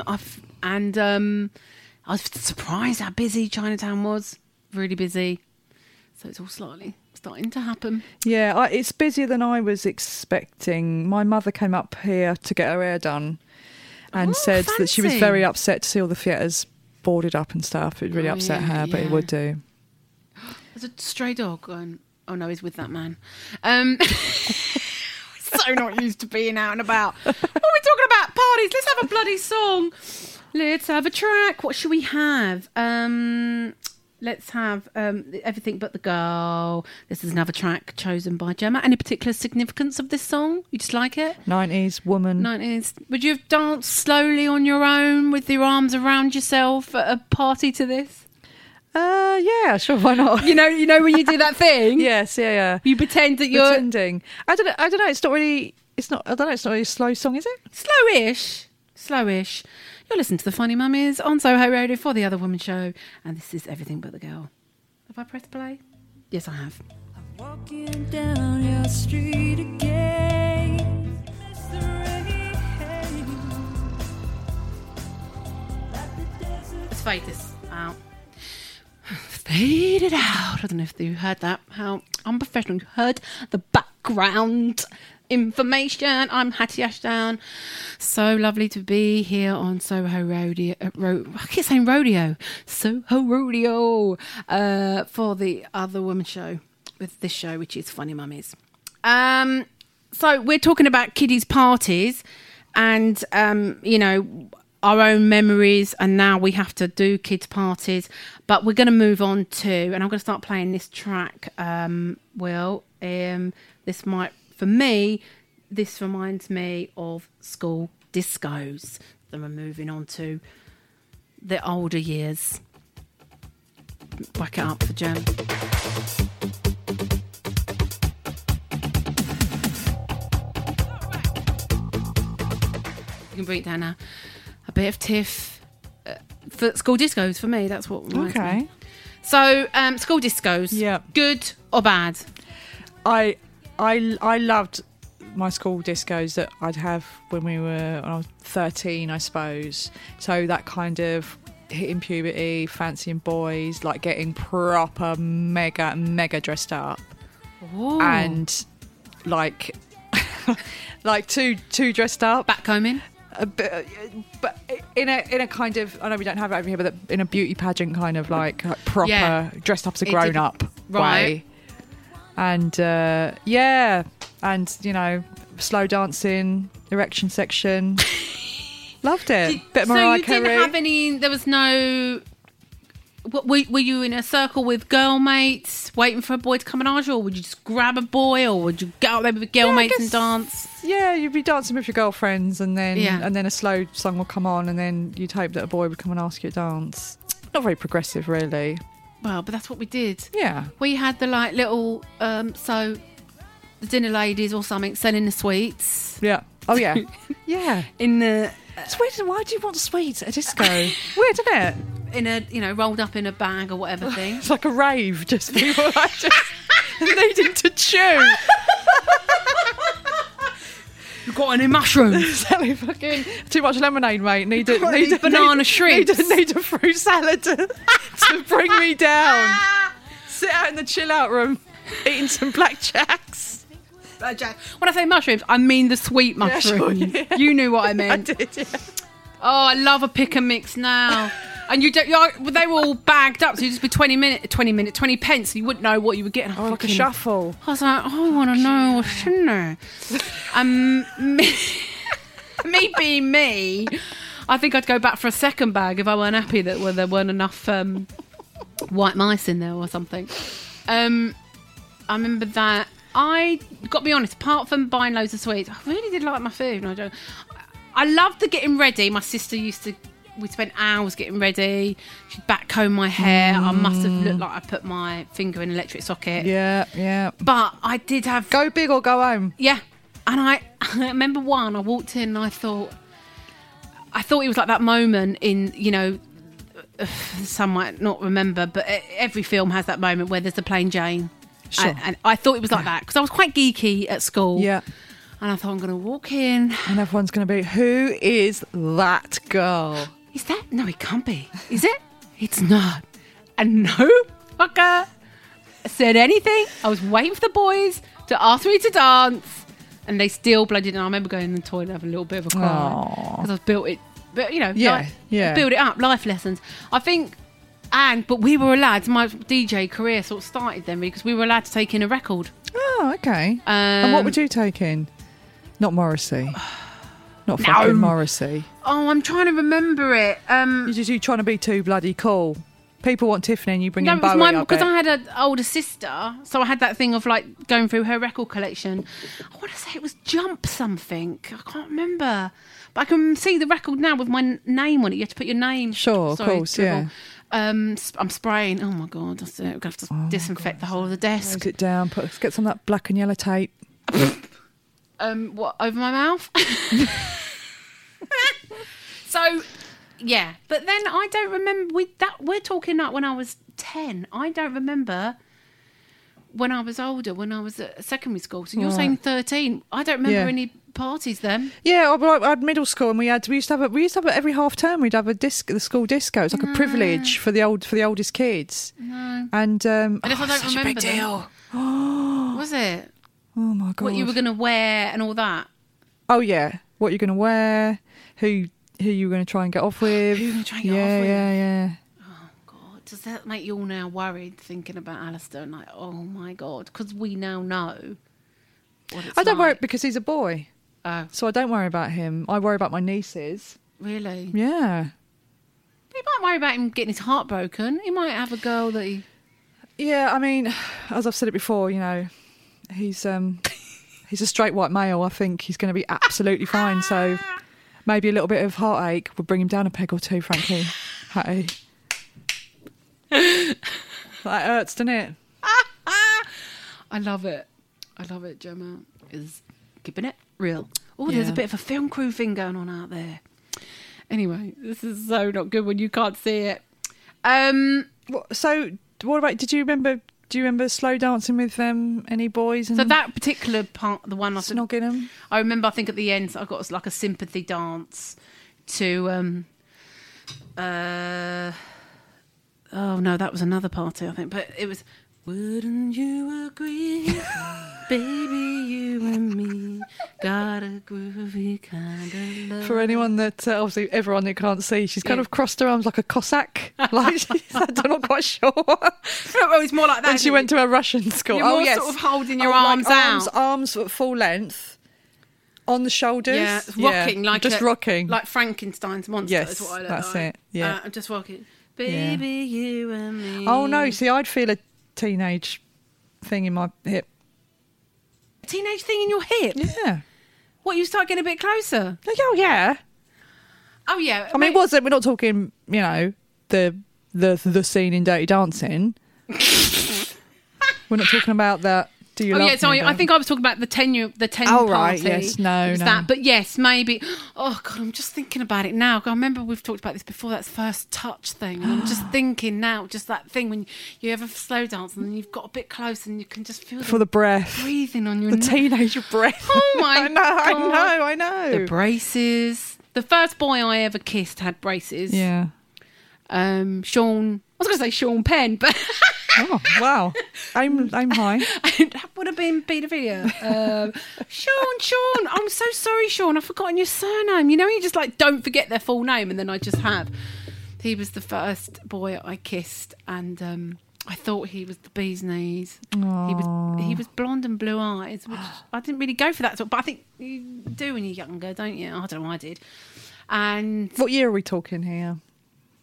was surprised how busy Chinatown was. Really busy. So it's all slightly starting to happen. Yeah, it's busier than I was expecting. My mother came up here to get her hair done and said that she was fancy. very upset to see all the theatres boarded up and stuff. It really upset yeah, her, but it yeah. would do. There's a stray dog going, oh no, he's with that man. So not used to being out and about. What are we talking about? Parties. Let's have a bloody song. Let's have a track. What should we have? Let's have Everything But the Girl. This is another track chosen by Gemma. Any particular significance of this song? You just like it? 90s woman. 90s. Would you have danced slowly on your own with your arms around yourself at a party to this? Yeah, sure, why not? You know when you do that thing? Yes, yeah. You pretend that you're Pretending. I don't know. It's not really. It's not. I don't know. It's not really a slow song, is it? slowish. You're listening to the Funny Mummies on Soho Radio for the Other Woman Show, and this is Everything But the Girl. Have I pressed play? Yes, I have. Walking down your street again. Miss the rain. Like the desert. Let's fade this out. Fade it out. I don't know if you heard that. How unprofessional. You heard the background information. I'm Hattie Ashdown. So lovely to be here on Soho Rodeo. I keep saying rodeo. Soho Rodeo for the Other Woman Show with this show, which is Funny Mummies. So we're talking about kiddies' parties and, our own memories, and now we have to do kids' parties. But we're going to move on to, and I'm going to start playing this track, this might, for me, this reminds me of school discos. Then we're moving on to the older years. Whack it up for Jem. You can bring it down now. A bit of tiff for school discos. For me, that's what reminds me. So, school discos. Yeah. Good or bad? I loved my school discos that I'd have when I was 13, I suppose. So that kind of hitting puberty, fancying boys, like getting proper mega dressed up. Ooh. And like too dressed up. Backcombing. But in a kind of, I know we don't have it over here, but in a beauty pageant kind of like proper Yeah. dressed up as a It grown up right. way. And and slow dancing, erection section. Loved it. Bit of Mariah you Carey. didn't have any. There was no. Were you in a circle with girl mates waiting for a boy to come and ask you, or would you just grab a boy, or would you go out there with girl Yeah, I mates and guess- dance? Yeah, you'd be dancing with your girlfriends, and then Yeah. and then a slow song will come on, and then you'd hope that a boy would come and ask you to dance. Not very progressive, really. Well, but that's what we did. Yeah. We had the little the dinner ladies or something selling the sweets Yeah. Oh yeah. Yeah. in the Sweets. Why do you want sweets at a disco? Weird, isn't it? in a rolled up in a bag or whatever thing. It's like a rave, just people like just needing to chew. You got any mushrooms? Sally fucking too much lemonade, mate. Need a banana shrimps. Need a fruit salad to bring me down. Sit out in the chill out room, eating some blackjacks. When I say mushrooms, I mean the sweet Yeah, sure, mushrooms. yeah. You knew what I I meant. did, yeah. Oh, I love a pick and mix now. And they were all bagged up, so you'd just be 20 pence, and you wouldn't know what you were getting. Oh, like a shuffle. I was like, I want to know, shouldn't I? Me being me, I think I'd go back for a second bag if I weren't happy that there weren't enough white mice in there or something. I remember that. I got to be honest, apart from buying loads of sweets, I really did like my food. I loved the getting ready. My sister we spent hours getting ready. She'd backcomb my hair. I must have looked like I put my finger in an electric socket. Yeah. But I did have... Go big or go home. Yeah. And I remember I walked in and I thought it was like that moment in, some might not remember, but every film has that moment where there's the plain Jane. Sure. And I thought it was like that because I was quite geeky at school. Yeah. And I thought, I'm going to walk in. And everyone's going to be, who is that girl? Is that? No, it can't be. Is it? It's not. And no fucker said anything. I was waiting for the boys to ask me to dance. And they still bloody didn't. I remember going in the toilet and having a little bit of a cry. Because I've built it. But, build it up. Life lessons. I think... But we were allowed, my DJ career sort of started then because we were allowed to take in a record. Oh, okay. And what would you take in? Not Morrissey. Not fucking Morrissey. Oh, I'm trying to remember it. You're trying to be too bloody cool. People want Tiffany and you bring in Bowie. Because I had an older sister, so I had that thing of like going through her record collection. I want to say it was Jump something. I can't remember. But I can see the record now with my name on it. You have to put your name. Sure, Sorry, of course, Dribble. yeah. I'm spraying. Oh my God, that's it. We're going to have to disinfect the whole of the desk. Close it down. Get some of that black and yellow tape. What, over my mouth? So, yeah. But then I don't remember. We're talking like when I was 10. I don't remember when I was older, when I was at secondary school. So you're saying 13. I don't remember any parties then. Yeah, I had middle school and we used to have it every half term. We'd have the school disco. It's like a privilege for the oldest kids. No. And I don't such remember a big deal. Was it? Oh my God. What you were going to wear and all that. Oh yeah, what you're going to wear, who you were going to try and get off with. Who you going to try and get off with? Yeah. Oh God, does that make you all now worried thinking about Alistair and like, oh my God, because we now know what it's I don't worry like. because he's a boy. Oh, So I don't worry about him. I worry about my nieces. really? Yeah. He might worry about him getting his heart broken. He might have a girl that he... Yeah, I mean, as I've said it before, he's a straight white male. I think he's going to be absolutely fine. So maybe a little bit of heartache would bring him down a peg or two, frankly. Hattie. That hurts, doesn't it? I love it. Gemma is keeping it real. Oh, there's a bit of a film crew thing going on out there. Anyway, this is so not good when you can't see it. So what about, do you remember slow dancing with any boys? And So that particular part, the one I said, snogging them? I remember, I think at the end, I got like a sympathy dance to, oh no, that was another party, I think. But it was, wouldn't you agree, baby, you and me got a groovy kind of love. For anyone that, obviously everyone that can't see, she's kind of crossed her arms like a Cossack. Like, I'm not quite sure. Well, it's more like that. When she went to a Russian school. You're more sort of holding your arms like out. Arms at full length. On the shoulders. Yeah, rocking like just rocking. Like Frankenstein's monster Yes, is what I look that's like. it, yeah. I'm just rocking. Baby, you and me. Oh no, see, I'd feel a teenage thing in my hip. A teenage thing in your hip? Yeah. What, you start getting a bit closer? Oh yeah. Oh yeah. I mean, we're not talking, the scene in Dirty Dancing. We're not talking about that. Do you? Oh love yeah, sorry. me, I think I was talking about the 10 Oh, party. right, yes, no, It was no. that. But yes, maybe. Oh God, I'm just thinking about it now. I remember we've talked about this before. That first touch thing, and I'm just thinking now, just that thing when you have a slow dance and then you've got a bit close and you can just feel for the breath, breathing on your the neck. teenage breath. Oh my God. I know. The braces. The first boy I ever kissed had braces. Yeah. Sean. I was going to say Sean Penn, but Oh wow. I'm high. that would have been paedophilia. Sean. I'm so sorry, Sean. I've forgotten your surname. You know, you just like don't forget their full name, and then I just have. He was the first boy I kissed, and I thought he was the bee's knees. He was blonde and blue eyes, which I didn't really go for that sort. But I think you do when you're younger, don't you? I don't know. I did. And What year are we talking here?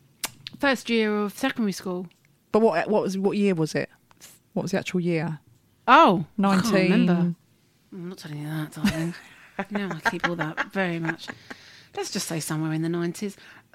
first year of secondary school. But what year was it? What was the actual year? Oh, I 19. can't remember. I'm not telling you that, darling. No, I keep all that very much. Let's just say somewhere in the 90s.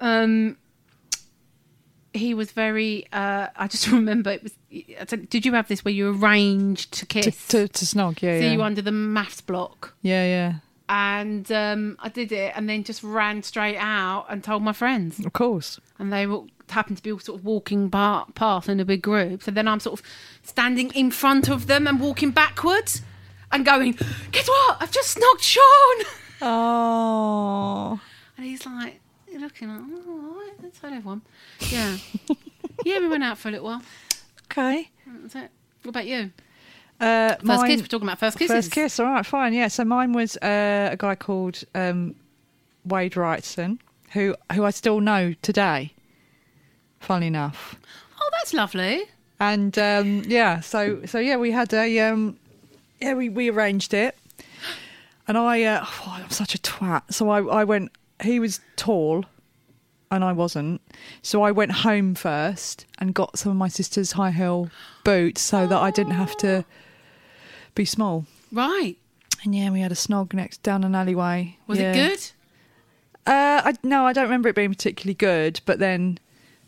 He was very. I just remember it was. Did you have this where you arranged to kiss? To snog, yeah. See yeah. you under the maths block. Yeah. And I did it, and then just ran straight out and told my friends. Of course. And they happened to be all sort of walking past in a big group. So then I'm sort of standing in front of them and walking backwards and going, guess what? I've just snogged Sean. Oh. And he's like, looking like, oh, all right, let's tell everyone. Yeah. Yeah, we went out for a little while. Okay. That's it. What about you? First Kiss. We're talking about first kisses. First kiss. All right, fine. Yeah. So mine was a guy called Wade Wrightson, who I still know today. Funnily enough. Oh, that's lovely. And yeah, so yeah, we had a we arranged it, and I'm such a twat. So I went. He was tall, and I wasn't. So I went home first and got some of my sister's high heel boots so that I didn't have to be small. Right. And yeah, we had a snog down an alleyway. Was Yeah. it good? No, I don't remember it being particularly good. But then,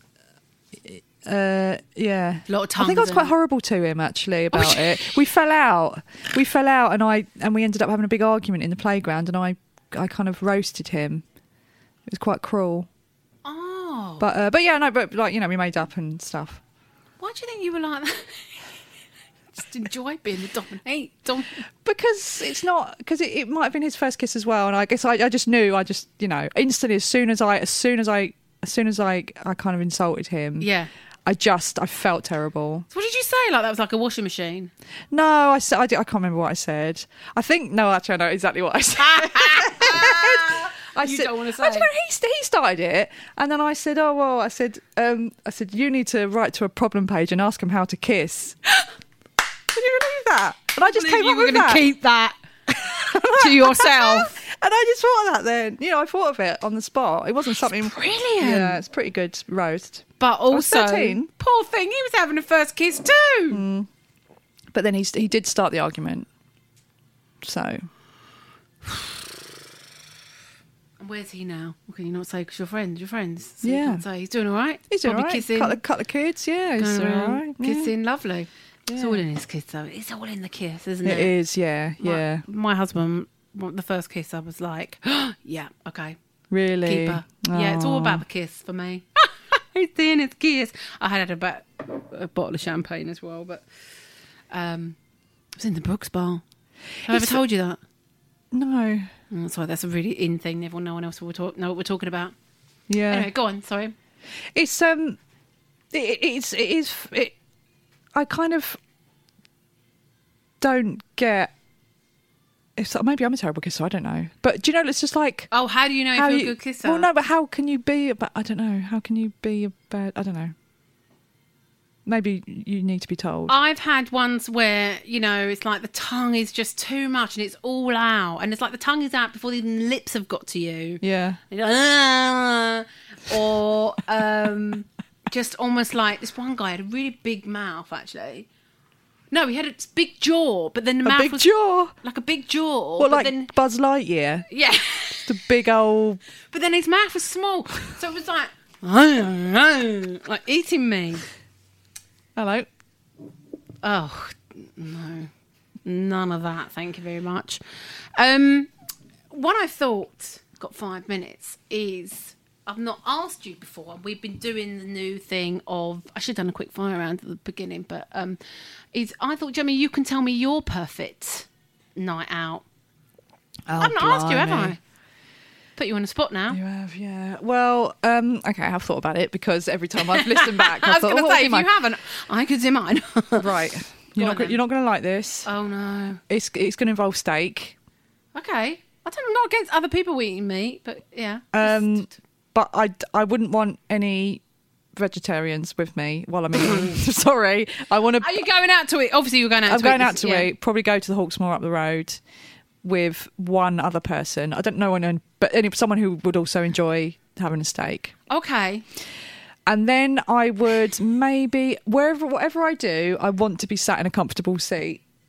yeah, A lot of tongues. I think I was quite horrible to him actually about it. We fell out, and we ended up having a big argument in the playground, and I kind of roasted him. It was quite cruel. Oh. But yeah, no, but like, you know, we made up and stuff. Why do you think you were like that? Just enjoy being the dominate. Because it's not, because it might have been his first kiss as well, and I guess I just knew, you know, instantly as soon as I kind of insulted him. Yeah. I felt terrible. So what did you say? Like that was like a washing machine? No, I can't remember what I said. Actually, I know exactly what I said. You don't want to say. I don't know, he started it, and then I said, "Oh well," I said, "You need to write to a problem page and ask him how to kiss." Can you believe that? And I just came up with that. Keep that to yourself. And I just thought of that then. You know, I thought of it on the spot. It wasn't something brilliant. Yeah, it's pretty good roast. But also, 13. poor thing, he was having a first kiss too. But then he did start the argument. So. And where's he now? What can you not say? Because you're friends. So Yeah. You can't say. He's doing all right. He's doing all Probably right. kissing. Cut the kids, yeah. He's Going doing all around, right. Yeah. Kissing, lovely. It's Yeah. all in his kiss, though. It's all in the kiss, isn't it? It is, yeah, yeah. My husband, the first kiss, I was like, yeah, okay. Really? Keeper. Yeah, it's all about the kiss for me. He's doing his kiss. I had a bottle of champagne as well, but it was in the Brooks Bar. Have I ever told you that? No. Oh, sorry, that's a really in thing. No one else will know what we're talking about. Yeah. Anyway, go on. Sorry. It's I kind of don't get. Maybe I'm a terrible kisser. I don't know. But do you know? It's just like. Oh, how do you know if you're a good kisser? Well, no, but how can you be? I don't know. How can you be a bad? I don't know. Maybe you need to be told. I've had ones where, you know, it's like the tongue is just too much and it's all out. And it's like the tongue is out before even the lips have got to you. Yeah. Or just almost like this one guy had a really big mouth, actually. No, he had a big jaw, but then the mouth A big was jaw. like a big jaw. What, but like then, Buzz Lightyear? yeah. The big old. But then his mouth was small. So it was like eating me. Hello. Oh, no. None of that. Thank you very much. What I thought, got 5 minutes, is I've not asked you before. We've been doing the new thing of, I should have done a quick fire round at the beginning, but I thought, Jemmy, you can tell me your perfect night out. Oh, I've not asked you, have blimey. I? Put you on the spot now. You have, yeah. Well, okay, I have thought about it because every time I've listened back, I was thought, going to oh, say, if you haven't, I could do mine. Right. You're on then. not going to like this. Oh, no. It's going to involve steak. Okay. I'm not against other people eating meat, but yeah. But I wouldn't want any vegetarians with me while I'm eating. Sorry. I want to. Are you going out to eat? Obviously, you're going out to eat. I'm going out to eat. Probably go to the Hawksmoor up the road with one other person. I don't know anyone, but someone who would also enjoy having a steak. Okay. And then I would maybe whatever I do, I want to be sat in a comfortable seat.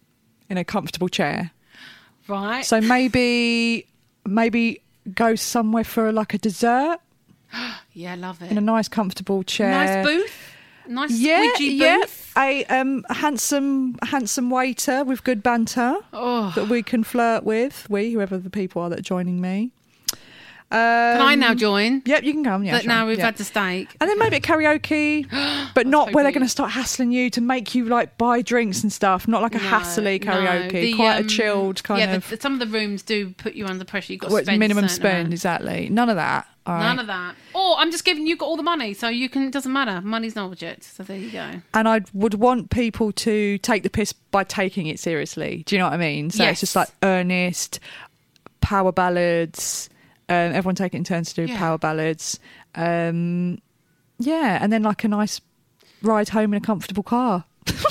in a comfortable chair. Right. So maybe go somewhere for like a dessert Yeah, love it. in a nice comfortable chair. Nice booth. Nice Yeah, squidgy yeah. booth. A handsome waiter with good banter Oh. that we can flirt with. Whoever the people are that are joining me. Can I now join? Yep, you can come. Yeah, But sure. now we've Yeah. had the steak. And then maybe a karaoke, but not where they're hoping- going to start hassling you to make you like buy drinks and stuff. Not like a hassly karaoke, The, quite a chilled kind of. some of the rooms do put you under pressure. You've got to Well, it's spend minimum a certain spend, amount. exactly. None of that. All right. None of that. Or I'm just giving you got all the money, so you can. It doesn't matter. Money's no object. So there you go. And I would want people to take the piss by taking it seriously. Do you know what I mean? So Yes. it's just like earnest, power ballads. Everyone take it in turns to do Yeah. power ballads. Yeah, and then like a nice ride home in a comfortable car.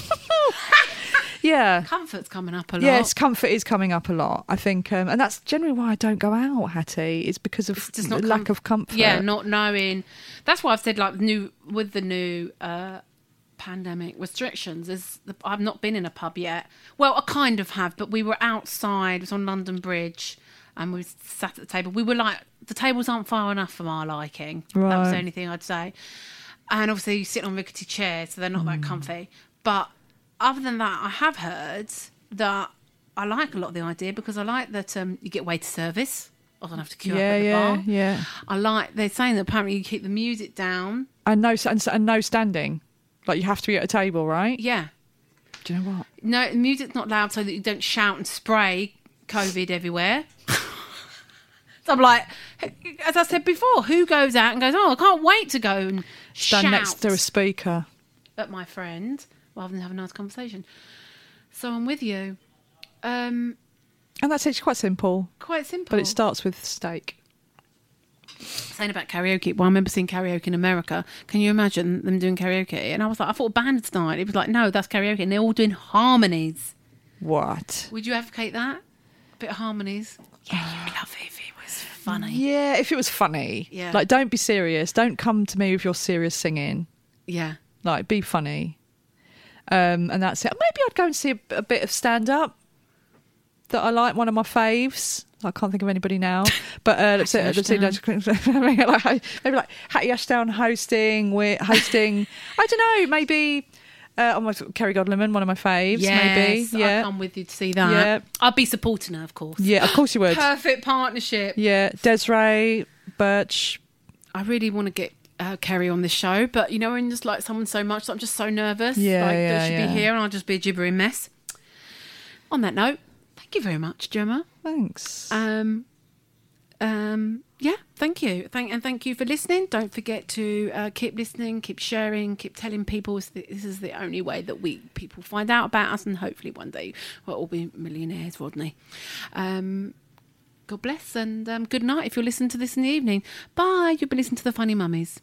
Yeah. Comfort's coming up a lot. Yes, comfort is coming up a lot, I think. And that's generally why I don't go out, Hattie. It's because of It's just not lack of comfort. Yeah, not knowing. That's why I've said like with the new pandemic restrictions. I've not been in a pub yet. Well, I kind of have, but we were outside. It was on London Bridge, and we sat at the table. We were like, the tables aren't far enough from our liking. That was Right. the only thing I'd say. And obviously, you sit on rickety chairs, so they're not that comfy. But other than that, I have heard that I like a lot of the idea because I like that you get waiter service. I don't have to queue up at the bar. Yeah. I like they're saying that apparently you keep the music down. And no standing. Like you have to be at a table, right? Yeah. Do you know what? No, the music's not loud so that you don't shout and spray COVID everywhere. So I'm like, as I said before, who goes out and goes, oh, I can't wait to go and Stand shout next to a speaker. at my friend rather than have a nice conversation. So I'm with you. And that's actually quite simple. Quite simple. But it starts with steak. Saying about karaoke, well, I remember seeing karaoke in America. Can you imagine them doing karaoke? And I was like, I thought a band started. It was like, no, that's karaoke. And they're all doing harmonies. What? Would you advocate that? A bit of harmonies? Yeah, you'd love it if it was funny. Yeah, if it was funny. Yeah. Like, don't be serious. Don't come to me with your serious singing. Yeah. Like, be funny. And that's it. Maybe I'd go and see a bit of stand-up that I like. One of my faves. I can't think of anybody now. But let's see. Maybe like Hattie Ashdown hosting. We're hosting. I don't know. Maybe Kerry Godliman, one of my faves. Yes, maybe. Yeah. I'll come with you to see that. Yeah. I'd be supporting her, of course. Yeah, of course you would. Perfect partnership. Yeah, Desiree, Birch. I really want to get Kerry on this show, but you know, when just like someone so much, I'm just so nervous. Yeah, like, yeah, that should yeah. be here, and I'll just be a gibbering mess. On that note, thank you very much, Gemma. Thanks. Yeah, thank you. Thank you for listening. Don't forget to keep listening, keep sharing, keep telling people this is the only way that people find out about us, and hopefully one day we'll all be millionaires, Rodney. God bless, and good night if you're listening to this in the evening. Bye. You'll be listening to the Funny Mummies.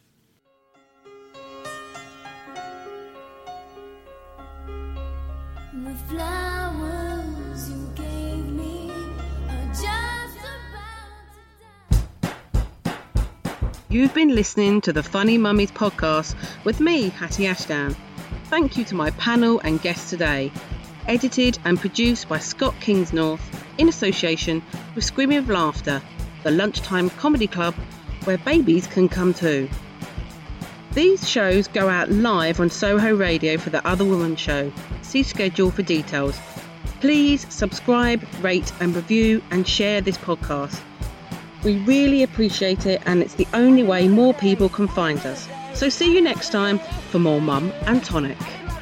The flowers you gave me are just about to die. You've been listening to the Funny Mummies podcast with me, Hattie Ashdown. Thank you to my panel and guests today. Edited and produced by Scott Kingsnorth in association with Screaming with Laughter, the lunchtime comedy club where babies can come too. These shows go out live on Soho Radio for the Other Woman show. See schedule for details. Please subscribe, rate and review and share this podcast. We really appreciate it, and it's the only way more people can find us. So see you next time for more Mum and Tonic.